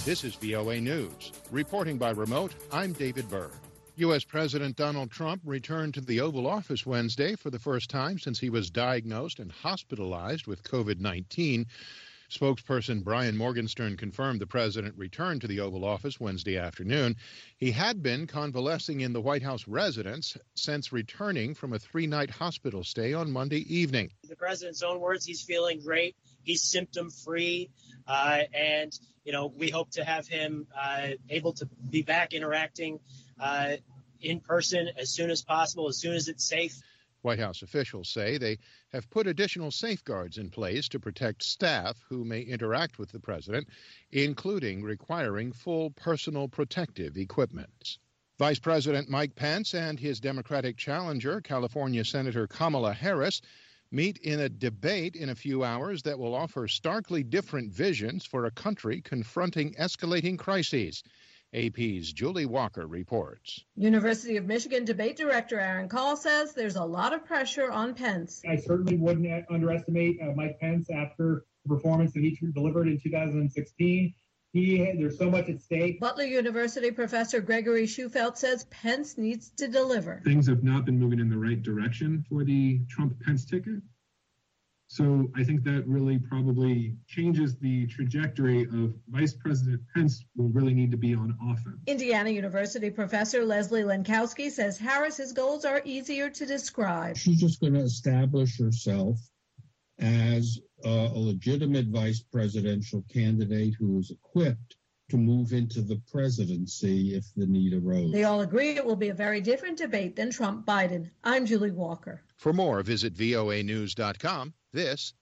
This is VOA News. Reporting by remote, I'm David Burr. U.S. President Donald Trump returned to the Oval Office Wednesday for the first time since he was diagnosed and hospitalized with COVID-19. Spokesperson Brian Morgenstern confirmed the president returned to the Oval Office Wednesday afternoon. He had been convalescing in the White House residence since returning from a 3-night hospital stay on Monday evening. In the president's own words, he's feeling great. He's symptom-free, and we hope to have him able to be back interacting in person as soon as possible, as soon as it's safe. White House officials say they have put additional safeguards in place to protect staff who may interact with the president, including requiring full personal protective equipment. Vice President Mike Pence and his Democratic challenger, California Senator Kamala Harris, meet in a debate in a few hours that will offer starkly different visions for a country confronting escalating crises. AP's Julie Walker reports. University of Michigan debate director Aaron Call says there's a lot of pressure on Pence. I certainly wouldn't underestimate Mike Pence after the performance that he delivered in 2016. There's so much at stake. Butler University professor Gregory Shufelt says Pence needs to deliver. Things have not been moving in the right direction for the Trump-Pence ticket. So I think that really probably changes the trajectory of Vice President Pence will really need to be on offense. Indiana University professor Leslie Lenkowski says Harris's goals are easier to describe. She's just going to establish herself as a legitimate vice presidential candidate who is equipped to move into the presidency if the need arose. They all agree it will be a very different debate than Trump-Biden. I'm Julie Walker. For more, visit voanews.com. This